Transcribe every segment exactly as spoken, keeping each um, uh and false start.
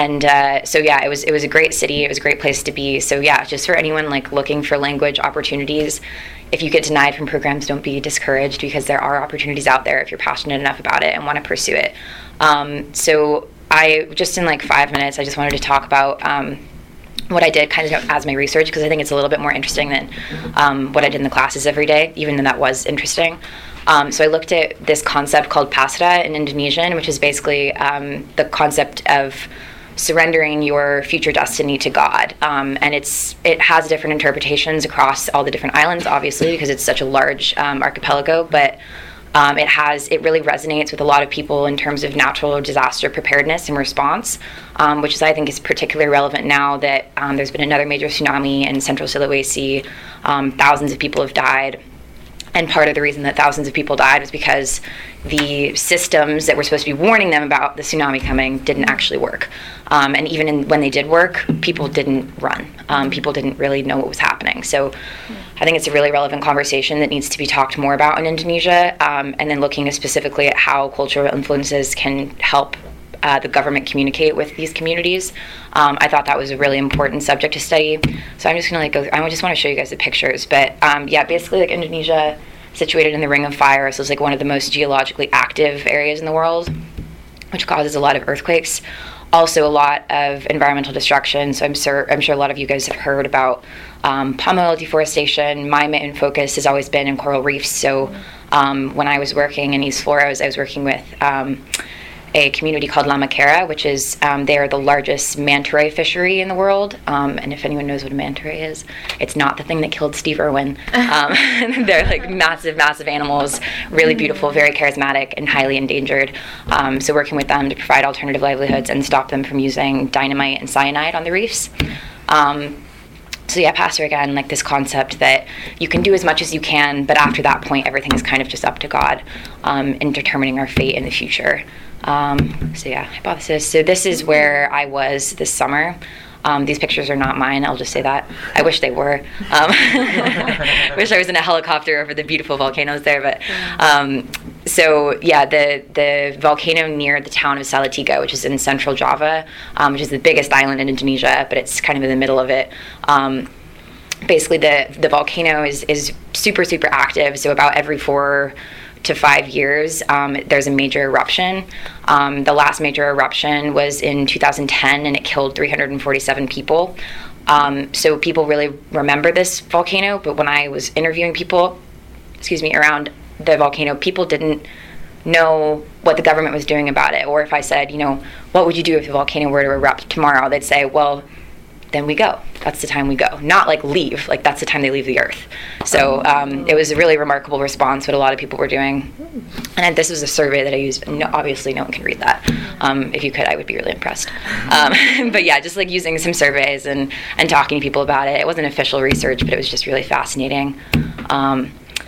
and uh, so yeah, it was it was a great city. It was a great place to be. So yeah, just for anyone like looking for language opportunities, if you get denied from programs, don't be discouraged, because there are opportunities out there if you're passionate enough about it and want to pursue it. Um, so I just in like five minutes, I just wanted to talk about um, what I did kind of as my research, because I think it's a little bit more interesting than um, what I did in the classes every day, even though that was interesting. Um, so I looked at this concept called pasrah in Indonesian, which is basically um, the concept of surrendering your future destiny to God. Um, and it's it has different interpretations across all the different islands, obviously, because it's such a large um, archipelago, but Um, it has, it really resonates with a lot of people in terms of natural disaster preparedness and response, um, which is, I think, is particularly relevant now that um, there's been another major tsunami in central Sulawesi. Um, thousands of people have died. And part of the reason that thousands of people died was because the systems that were supposed to be warning them about the tsunami coming didn't actually work. Um, and even in, when they did work, people didn't run. Um, people didn't really know what was happening. So I think it's a really relevant conversation that needs to be talked more about in Indonesia. Um, and then looking specifically at how cultural influences can help Uh, the government communicate with these communities. Um, I thought that was a really important subject to study. So I'm just gonna like go. I just want to show you guys the pictures. But um, yeah, basically like Indonesia, situated in the Ring of Fire, so it's like one of the most geologically active areas in the world, which causes a lot of earthquakes. Also a lot of environmental destruction. So I'm sure I'm sure a lot of you guys have heard about um, palm oil deforestation. My main focus has always been in coral reefs. So um, when I was working in East Flores, I was working with Um, a community called Lamakera, which is, um, they are the largest manta ray fishery in the world. Um, and if anyone knows what a manta ray is, it's not the thing that killed Steve Irwin. Um, they're like massive, massive animals, really beautiful, very charismatic, and highly endangered. Um, so working with them to provide alternative livelihoods and stop them from using dynamite and cyanide on the reefs. Um, So yeah, pasrah again, like this concept that you can do as much as you can, but after that point, everything is kind of just up to God um, in determining our fate in the future. Um, so yeah, hypothesis. So this is where I was this summer. Um, these pictures are not mine, I'll just say that. I wish they were. Um, wish I was in a helicopter over the beautiful volcanoes there. But um, so yeah, the, the volcano near the town of Salatiga, which is in central Java, um, which is the biggest island in Indonesia, but it's kind of in the middle of it. Um, basically, the, the volcano is, is super, super active. So about every four to five years, um, there's a major eruption. Um, the last major eruption was in two thousand ten, and it killed three hundred forty-seven people. Um, so people really remember this volcano, but when I was interviewing people, excuse me, around the volcano, people didn't know what the government was doing about it. Or if I said, you know, what would you do if the volcano were to erupt tomorrow? They'd say, well, then we go. That's the time we go. Not like leave, like that's the time they leave the earth. So um, it was a really remarkable response, what a lot of people were doing. And this was a survey that I used. No, obviously, no one can read that. Um, if you could, I would be really impressed. Um, but yeah, just like using some surveys and, and talking to people about it. It wasn't official research, but it was just really fascinating. Um,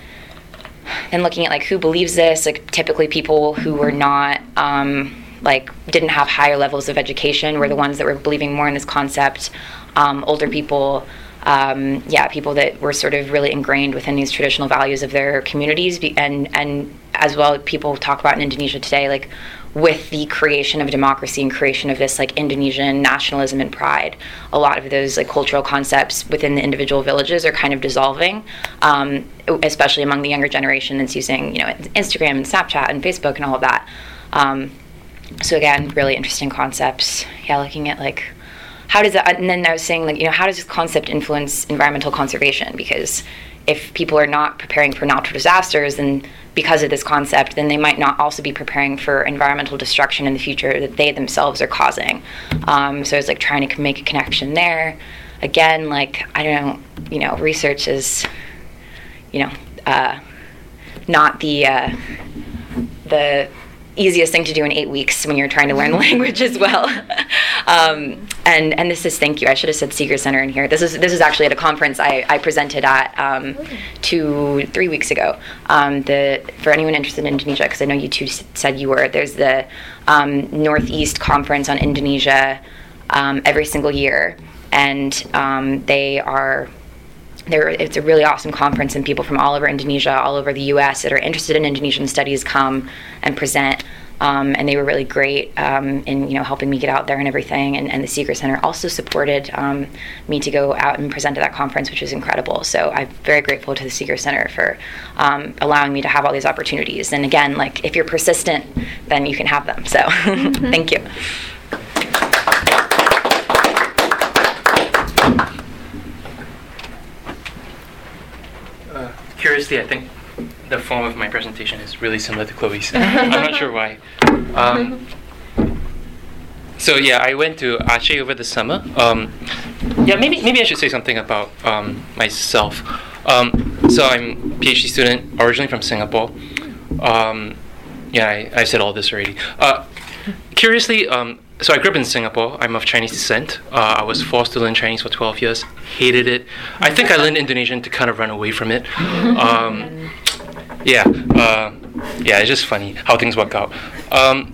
and looking at like who believes this, like typically people who were not, um, like didn't have higher levels of education were the ones that were believing more in this concept. Um, older people, um, yeah, people that were sort of really ingrained within these traditional values of their communities, and and as well, people talk about in Indonesia today, like with the creation of democracy and creation of this like Indonesian nationalism and pride, a lot of those like cultural concepts within the individual villages are kind of dissolving, um, especially among the younger generation that's using, you know, Instagram and Snapchat and Facebook and all of that. Um, so again, really interesting concepts. Yeah, looking at like, how does that, and then I was saying, like, you know, how does this concept influence environmental conservation? Because if people are not preparing for natural disasters, then because of this concept, then they might not also be preparing for environmental destruction in the future that they themselves are causing. Um, so it's like trying to make a connection there. Again, like, I don't know, you know, research is, you know, uh, not the, uh, the, easiest thing to do in eight weeks when you're trying to learn the language as well. um, and and this is, thank you, I should have said Seeger Center in here. This is this is actually at a conference I, I presented at um, two, three weeks ago. Um, the for anyone interested in Indonesia, because I know you two said you were, there's the um, Northeast Conference on Indonesia um, every single year. And um, they are There, it's a really awesome conference, and people from all over Indonesia, all over the U S that are interested in Indonesian studies come and present. um, and they were really great um, in, you know, helping me get out there and everything. And, and the Seeger Center also supported um, me to go out and present at that conference, which was incredible. So I'm very grateful to the Seeger Center for um, allowing me to have all these opportunities. And again, like, if you're persistent, then you can have them. So mm-hmm. Thank you. Uh, curiously, I think the form of my presentation is really similar to Chloe's. I'm not sure why. Um, so yeah, I went to Aceh over the summer. Um, yeah, maybe maybe I should say something about um, myself. Um, so I'm a PhD student originally from Singapore. Um, yeah, I, I said all this already. Uh, curiously, um, so I grew up in Singapore. I'm of Chinese descent. Uh, I was forced to learn Chinese for twelve years. Hated it. I think I learned Indonesian to kind of run away from it. Um, yeah, uh, yeah, it's just funny how things work out. Um,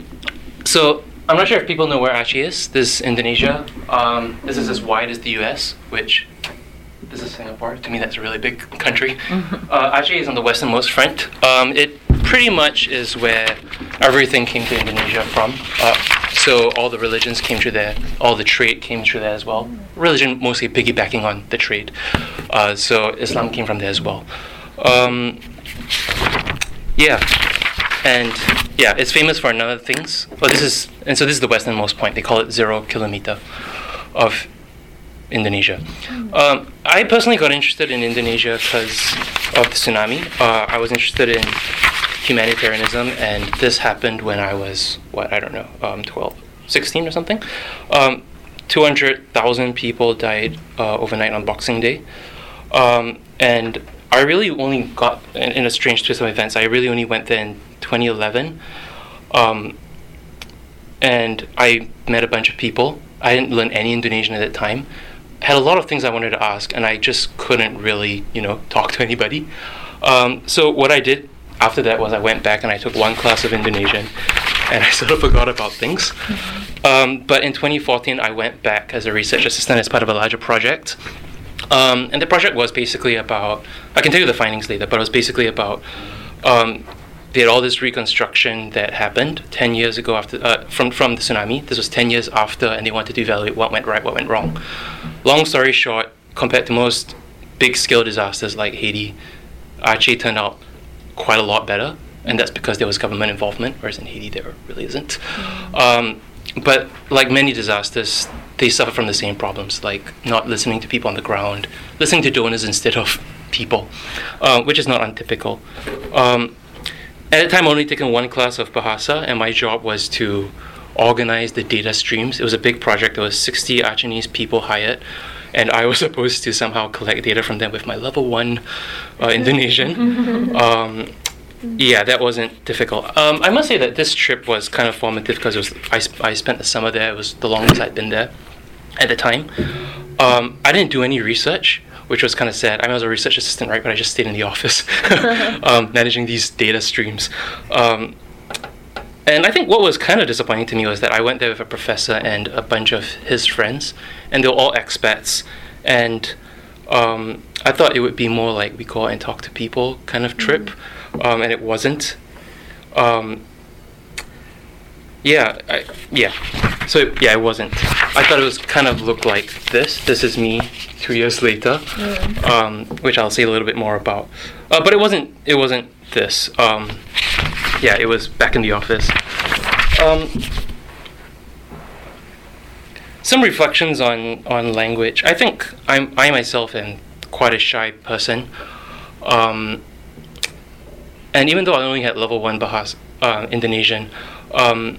so I'm not sure if people know where Aceh is. This is Indonesia. Um, this is as wide as the U S, which this is Singapore. To me, that's a really big country. Uh, Aceh is on the westernmost front. Um, it pretty much is where everything came to Indonesia from. Uh, so all the religions came through there. All the trade came through there as well. Religion mostly piggybacking on the trade. Uh, so Islam came from there as well. Um, yeah, and yeah, it's famous for another things. Well, this is and so this is the westernmost point. They call it zero kilometer of Indonesia. Um, I personally got interested in Indonesia because of the tsunami. Uh, I was interested in humanitarianism, and this happened when I was, what, I don't know, um, twelve, sixteen or something. Um, two hundred thousand people died uh, overnight on Boxing Day. Um, and I really only got, in, in a strange twist of events, I really only went there in twenty eleven. Um, and I met a bunch of people. I didn't learn any Indonesian at that time. Had a lot of things I wanted to ask, and I just couldn't really, you know, talk to anybody. Um, so what I did after that was I went back and I took one class of Indonesian, and I sort of forgot about things. Mm-hmm. Um, but in twenty fourteen, I went back as a research assistant as part of a larger project. Um, and the project was basically about, I can tell you the findings later, but it was basically about, um, they had all this reconstruction that happened ten years ago after uh, from, from the tsunami. This was ten years after, and they wanted to evaluate what went right, what went wrong. Long story short, compared to most big-scale disasters like Haiti, Aceh turned out quite a lot better, and that's because there was government involvement, whereas in Haiti there really isn't. Mm. Um, but like many disasters, they suffer from the same problems, like not listening to people on the ground, listening to donors instead of people, uh, which is not untypical. Um, at the time, I only taken one class of Bahasa, and my job was to organize the data streams. It was a big project. There was sixty Acehnese people hired, and I was supposed to somehow collect data from them with my level one uh, Indonesian. um, yeah, that wasn't difficult. Um, I must say that this trip was kind of formative because it was I, sp- I spent the summer there. It was the longest I'd been there at the time. Um, I didn't do any research, which was kind of sad. I, mean, I was a research assistant, right? But I just stayed in the office um, managing these data streams. Um, and I think what was kind of disappointing to me was that I went there with a professor and a bunch of his friends, and they were all expats. And um, I thought it would be more like we go out and talk to people kind of trip, um, and it wasn't. Um, yeah, I, yeah. So yeah, it wasn't. I thought it was kind of looked like this. This is me two years later, mm. um, which I'll say a little bit more about. Uh, but it wasn't. It wasn't this. Um, yeah, it was back in the office. Um, some reflections on, on language. I think I'm I myself am quite a shy person, um, and even though I only had level one Bahasa uh, Indonesian. Um,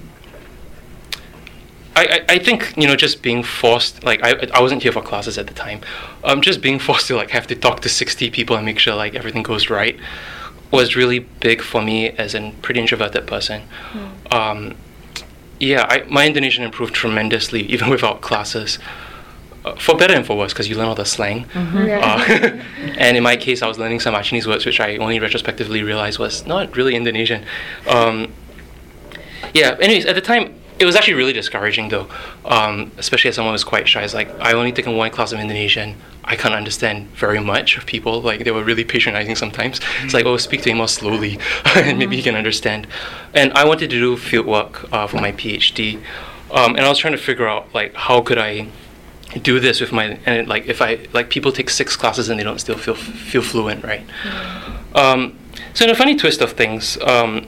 I, I, I think, you know, just being forced, like, I I wasn't here for classes at the time, um, just being forced to, like, have to talk to sixty people and make sure, like, everything goes right was really big for me as a pretty introverted person. Mm. Um, yeah, I, my Indonesian improved tremendously, even without classes, uh, for better and for worse, because you learn all the slang. Mm-hmm. Yeah. Uh, and in my case, I was learning some Acehnese words, which I only retrospectively realized was not really Indonesian. Um, yeah, anyways, at the time, it was actually really discouraging though, um, especially as someone who was quite shy. It's like, I only taken one class of Indonesian. I can't understand very much of people. Like, they were really patronizing sometimes. Mm-hmm. It's like, oh, speak to him more slowly and maybe you can understand. And I wanted to do field work uh, for my PhD. Um, and I was trying to figure out, like, how could I do this with my, and like, if I, like, people take six classes and they don't still feel feel fluent, right? Mm-hmm. Um, so in a funny twist of things, um,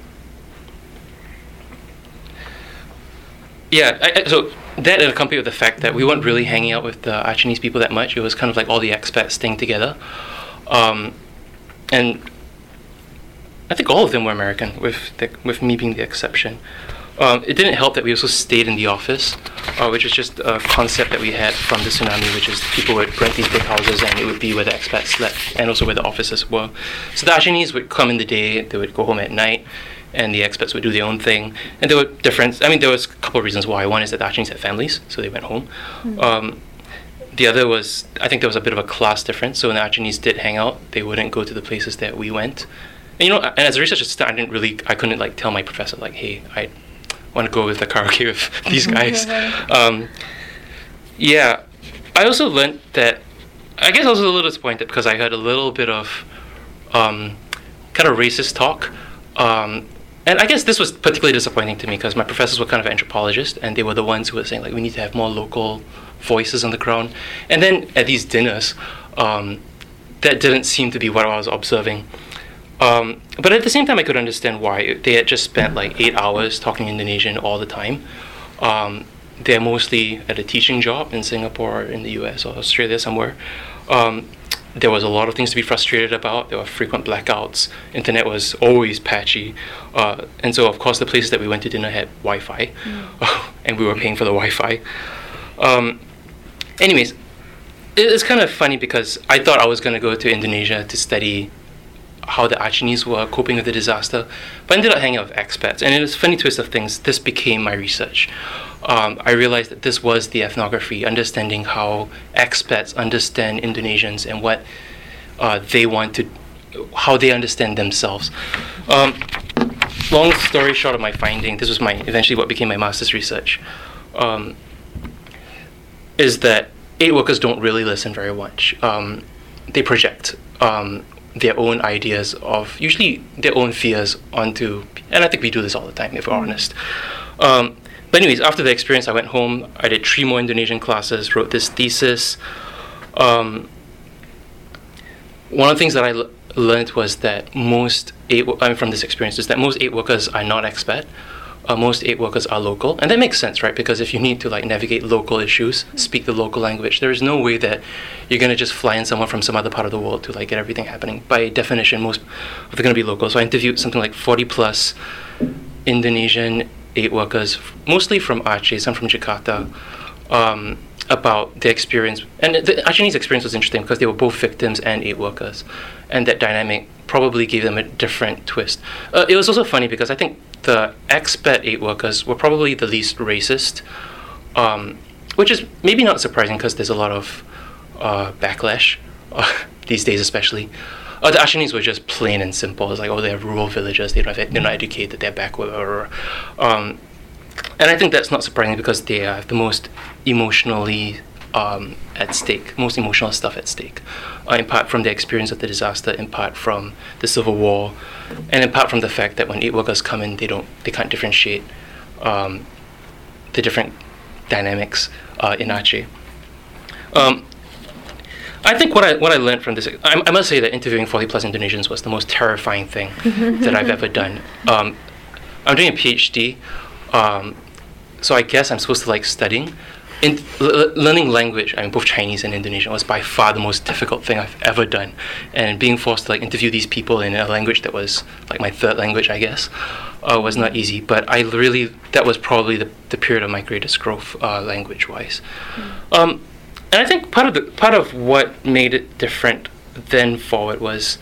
yeah, I, I, so that and accompanied with the fact that we weren't really hanging out with the Achinese people that much. It was kind of like all the expats staying together. Um, and I think all of them were American, with the, with me being the exception. Um, it didn't help that we also stayed in the office, uh, which is just a concept that we had from the tsunami, which is people would rent these big houses and it would be where the expats slept and also where the offices were. So the Achinese would come in the day, they would go home at night, and the expats would do their own thing. And there were different, I mean, there was a couple of reasons why. One is that the Achinese had families, so they went home. Mm-hmm. Um, the other was, I think there was a bit of a class difference. So when the Achinese did hang out, they wouldn't go to the places that we went. And you know, and as a research assistant, I didn't really, I couldn't like tell my professor, like, hey, I want to go with the karaoke with these guys. um, yeah, I also learned that, I guess I was a little disappointed because I heard a little bit of um, kind of racist talk. Um, And I guess this was particularly disappointing to me because my professors were kind of anthropologists and they were the ones who were saying, like, we need to have more local voices on the ground. And then at these dinners, um, that didn't seem to be what I was observing. Um, but at the same time, I could understand why. They had just spent like eight hours talking Indonesian all the time. Um, they're mostly at a teaching job in Singapore or in the U S or Australia somewhere. Um, There was a lot of things to be frustrated about. There were frequent blackouts. Internet was always patchy. Uh, and so, of course, the places that we went to dinner had Wi-Fi. Mm. And we were paying for the Wi-Fi. Um, anyways, it's kind of funny because I thought I was going to go to Indonesia to study how the Achinese were coping with the disaster. But I ended up hanging out with expats. And in a funny twist of things, this became my research. Um, I realized that this was the ethnography, understanding how expats understand Indonesians and what uh, they want to, how they understand themselves. Um, long story short of my finding, this was my eventually what became my master's research, um, is that aid workers don't really listen very much. Um, they project um, their own ideas of, usually their own fears onto, and I think we do this all the time if we're honest. Um, But anyways, after the experience, I went home. I did three more Indonesian classes, wrote this thesis. Um, one of the things that I l- learned was that most aid, I mean, from this experience, is that most aid workers are not expat. Uh, most aid workers are local, and that makes sense, right? Because if you need to like navigate local issues, speak the local language, there is no way that you're gonna just fly in someone from some other part of the world to like get everything happening. By definition, most of them are gonna be local. So I interviewed something like forty plus Indonesian aid workers, mostly from Aceh, some from Jakarta, um, about their experience. And the Achinese experience was interesting because they were both victims and aid workers. And that dynamic probably gave them a different twist. Uh, it was also funny because I think the expat aid workers were probably the least racist, um, which is maybe not surprising because there's a lot of uh, backlash uh, these days especially. Uh, the Achinese were just plain and simple. It's like, oh, they're rural villagers. They don't have, they're not educated. They're backward. Or, um, and I think that's not surprising because they are the most emotionally um, at stake, most emotional stuff at stake. Uh, in part from the experience of the disaster, in part from the civil war, and in part from the fact that when aid workers come in, they don't, they can't differentiate um, the different dynamics uh, in Aceh. Um, I think what I what I learned from this, I, I must say that interviewing forty plus Indonesians was the most terrifying thing that I've ever done. Um, I'm doing a PhD, um, so I guess I'm supposed to like studying. In, l- learning language, I mean both Chinese and Indonesian, was by far the most difficult thing I've ever done. And being forced to like interview these people in a language that was like my third language, I guess, uh, was not easy. But I really, that was probably the, the period of my greatest growth uh, language-wise. Mm. Um, And I think part of the part of what made it different then forward was,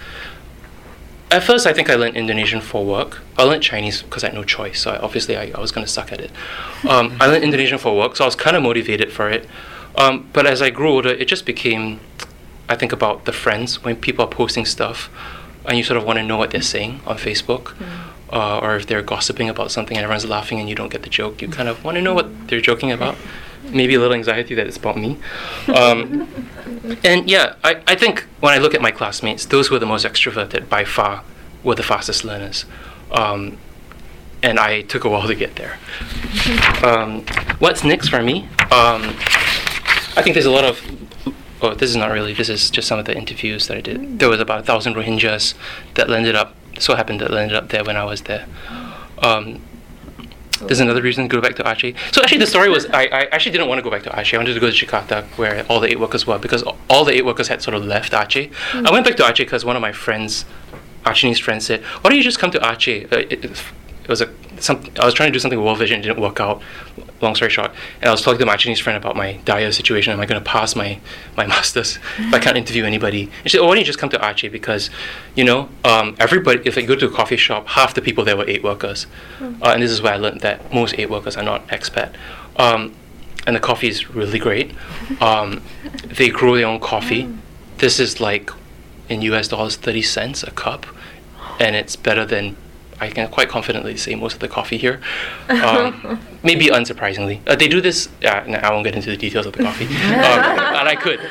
at first I think I learned Indonesian for work. I learned Chinese because I had no choice, so I, obviously I, I was going to suck at it. Um, I learned Indonesian for work, so I was kind of motivated for it. Um, but as I grew older, it just became, I think, about the friends. When people are posting stuff, and you sort of want to know what they're saying on Facebook. Mm. uh, or if they're gossiping about something and everyone's laughing and you don't get the joke, you kind of want to know what they're joking about. Maybe a little anxiety that it's about me. Um, and yeah, I, I think when I look at my classmates, those who are the most extroverted by far were the fastest learners. Um, and I took a while to get there. Um, what's next for me? Um, I think there's a lot of, oh, this is not really, this is just some of the interviews that I did. There was about a thousand Rohingyas that landed up, so happened that landed up there when I was there. Um, There's another reason to go back to Aceh. So actually the story was, I, I actually didn't want to go back to Aceh. I wanted to go to Jakarta where all the aid workers were, because all the aid workers had sort of left Aceh. Mm. I went back to Aceh because one of my friends, Acehnese friends, said, why don't you just come to Aceh? Uh, it, it, it was a, some, I was trying to do something with World Vision, it didn't work out, long story short. And I was talking to my Acehnese friend about my dire situation. Am I going to pass my, my master's if I can't interview anybody? And she said, oh, why don't you just come to Aceh? Because, you know, um, everybody, if you go to a coffee shop, half the people there were aid workers. Mm. Uh, and this is where I learned that most aid workers are not expat. Um, and the coffee is really great. Um, they grow their own coffee. Mm. This is like, in U S dollars, thirty cents a cup. And it's better than, I can quite confidently say, most of the coffee here. Um, maybe unsurprisingly. Uh, they do this, uh, no, I won't get into the details of the coffee. um, and I could.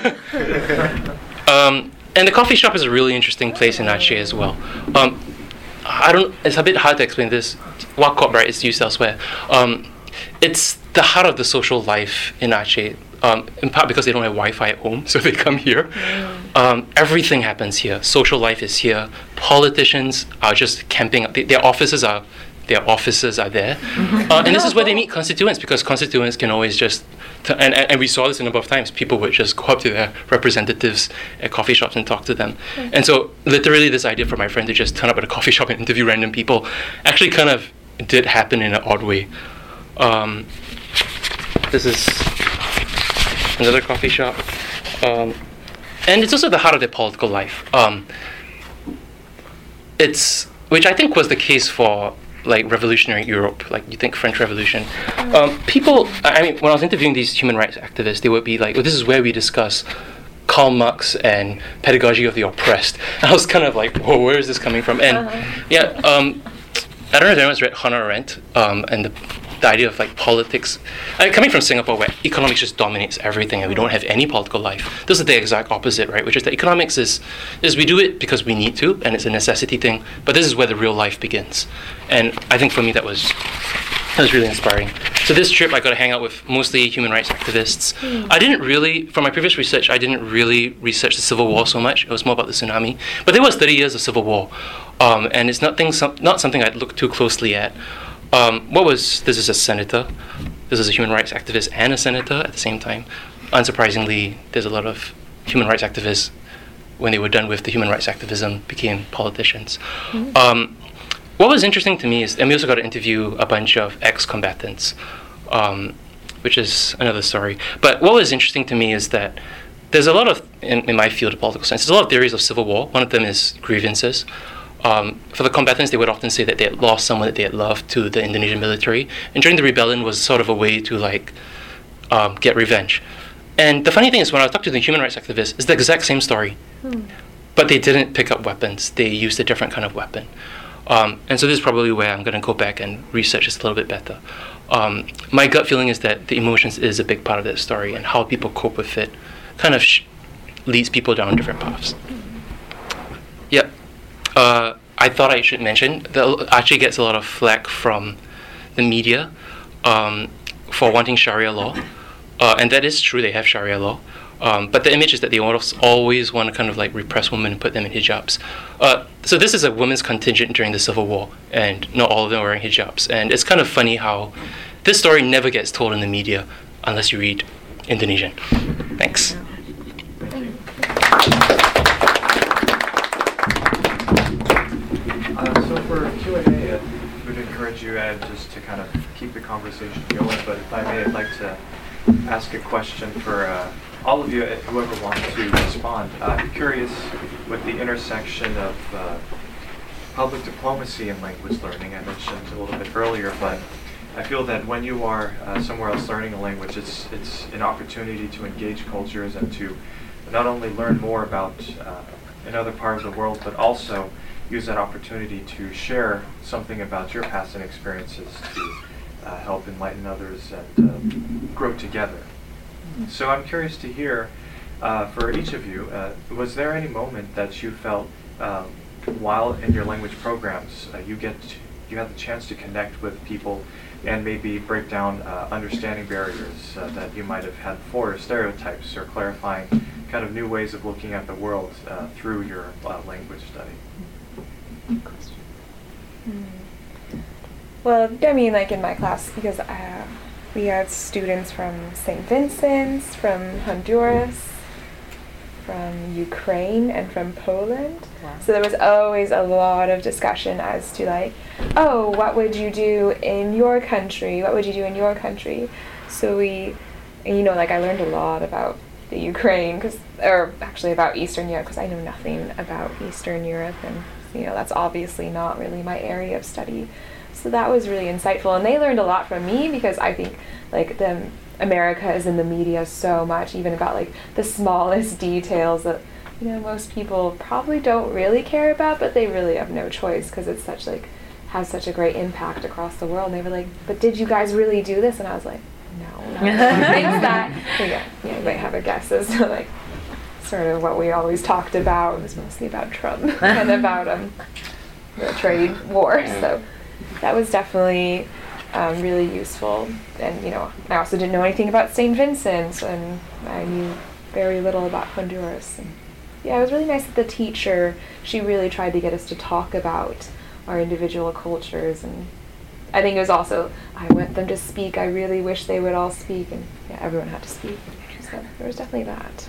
Uh, um, and the coffee shop is a really interesting place in Aceh as well. Um, I don't, it's a bit hard to explain this. Wakop, right, is used elsewhere. Um, it's the heart of the social life in Aceh. Um, in part because they don't have Wi-Fi at home, so they come here. Mm. Um, everything happens here. Social life is here. Politicians are just camping up. They, their offices are, their offices are there, uh, and this is where they meet constituents, because constituents can always just, t- and, and and we saw this a number of times. People would just go up to their representatives at coffee shops and talk to them. Mm. And so, literally, this idea for my friend to just turn up at a coffee shop and interview random people actually kind of did happen in an odd way. Um, this is another coffee shop, um, and it's also the heart of their political life. Um, it's, which I think was the case for like revolutionary Europe, like you think French Revolution. Um, people, I mean, when I was interviewing these human rights activists, they would be like, well, this is where we discuss Karl Marx and pedagogy of the oppressed. And I was kind of like, whoa, where is this coming from? And uh-huh. yeah, um, I don't know if anyone's read Hannah Arendt um, and the the idea of like politics, I mean, coming from Singapore where economics just dominates everything and we don't have any political life. This is the exact opposite, right? Which is that economics is, is we do it because we need to and it's a necessity thing, but this is where the real life begins. And I think for me that was that was really inspiring. So this trip I got to hang out with mostly human rights activists. Mm. I didn't really, from my previous research, I didn't really research the Civil War so much. It was more about the tsunami. But there was thirty years of Civil War, um, and it's nothing, some, not something I'd look too closely at. Um, what was, this is a senator, this is a human rights activist and a senator at the same time. Unsurprisingly, there's a lot of human rights activists, when they were done with the human rights activism, became politicians. Mm-hmm. Um, what was interesting to me is, and we also got to interview a bunch of ex-combatants, um, which is another story. But what was interesting to me is that there's a lot of, in, in my field of political science, there's a lot of theories of civil war. One of them is grievances. Um, for the combatants, they would often say that they had lost someone that they had loved to the Indonesian military, and during the rebellion was sort of a way to like um, get revenge. And the funny thing is, when I talked to the human rights activists, it's the exact same story, hmm. but they didn't pick up weapons. They used a different kind of weapon. Um, and so this is probably where I'm going to go back and research this a little bit better. Um, my gut feeling is that the emotions is a big part of that story, and how people cope with it kind of sh- leads people down different paths. Yeah. Uh, I thought I should mention that Aceh gets a lot of flack from the media um, for wanting Sharia law, uh, and that is true. They have Sharia law, um, but the image is that they always want to kind of like repress women and put them in hijabs. Uh, so this is a women's contingent during the Civil War, and not all of them are wearing hijabs. And it's kind of funny how this story never gets told in the media unless you read Indonesian. Thanks. Uh, so for Q and A, uh, we'd encourage you, Ed, just to kind of keep the conversation going. But if I may, I'd like to ask a question for uh, all of you, whoever wants to respond. Uh, I'm curious with the intersection of uh, public diplomacy and language learning. I mentioned a little bit earlier, but I feel that when you are uh, somewhere else learning a language, it's it's an opportunity to engage cultures and to not only learn more about uh, another part of the world, but also use that opportunity to share something about your past and experiences to uh, help enlighten others and uh, grow together. So I'm curious to hear, uh, for each of you, uh, was there any moment that you felt um, while in your language programs uh, you get to, you had the chance to connect with people and maybe break down uh, understanding barriers uh, that you might have had before, or stereotypes, or clarifying kind of new ways of looking at the world uh, through your uh, language study? Hmm. Well, I mean, like in my class, because uh, we had students from Saint Vincent's, from Honduras, from Ukraine, and from Poland. Wow. So there was always a lot of discussion as to like, oh, what would you do in your country? What would you do in your country? So we, and, you know, like I learned a lot about the Ukraine, cause, or actually about Eastern Europe, because I know nothing about Eastern Europe, and you know that's obviously not really my area of study. So that was really insightful, and they learned a lot from me, because I think like the America is in the media so much, even about like the smallest details that you know most people probably don't really care about, but they really have no choice because it's such like has such a great impact across the world. And they were like, "But did you guys really do this?" And I was like, "No, no." Things that yeah, yeah, you might have a guess as to like sort of what we always talked about. It was mostly about Trump and about um the trade war. So that was definitely um, really useful. And you know, I also didn't know anything about Saint Vincent, and I knew very little about Honduras. And yeah, it was really nice that the teacher, she really tried to get us to talk about our individual cultures. And I think it was also, I want them to speak, I really wish they would all speak, and yeah, everyone had to speak. So there was definitely that.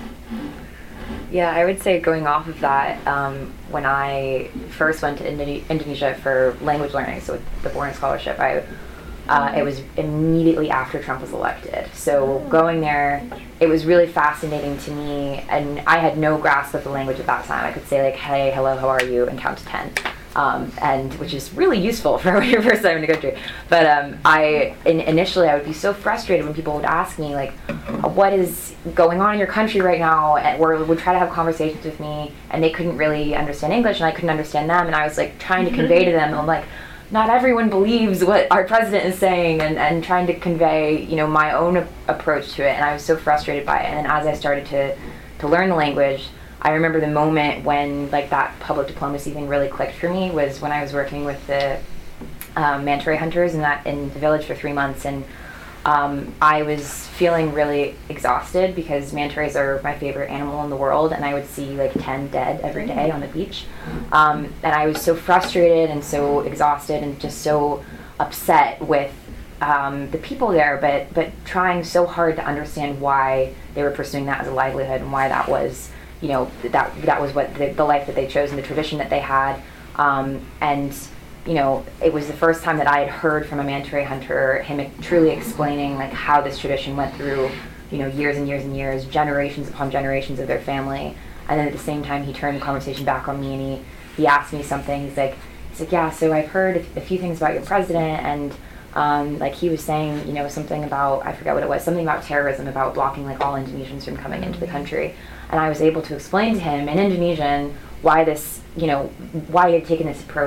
Yeah, I would say going off of that, um, when I first went to Indo- Indonesia for language learning, so with the Born Scholarship, I uh, it was immediately after Trump was elected. So going there, it was really fascinating to me, and I had no grasp of the language at that time. I could say like, hey, hello, how are you, and count to ten. Um, and which is really useful for when you're first time in the country. But um, I in, initially I would be so frustrated when people would ask me like, what is going on in your country right now, and or would try to have conversations with me, and they couldn't really understand English, and I couldn't understand them, and I was like trying to convey to them, I'm like, not everyone believes what our president is saying, and, and trying to convey, you know, my own a- approach to it, and I was so frustrated by it. And then as I started to to learn the language, I remember the moment when like that public diplomacy thing really clicked for me was when I was working with the um, manta ray hunters in that in the village for three months, and um, I was feeling really exhausted because manta rays are my favorite animal in the world, and I would see like ten dead every day on the beach, um, and I was so frustrated and so exhausted and just so upset with um, the people there, but but trying so hard to understand why they were pursuing that as a livelihood and why that was. You know, that that was what the, the life that they chose and the tradition that they had. Um, and, you know, it was the first time that I had heard from a manta ray hunter, him truly explaining, like, how this tradition went through, you know, years and years and years, generations upon generations of their family. And then at the same time, he turned the conversation back on me, and he, he asked me something. He's like, he's like, yeah, so I've heard a, a few things about your president, and, um, like, he was saying, you know, something about, I forget what it was, something about terrorism, about blocking, like, all Indonesians from coming into the country. And I was able to explain to him in Indonesian why this, you know, why he had taken this approach.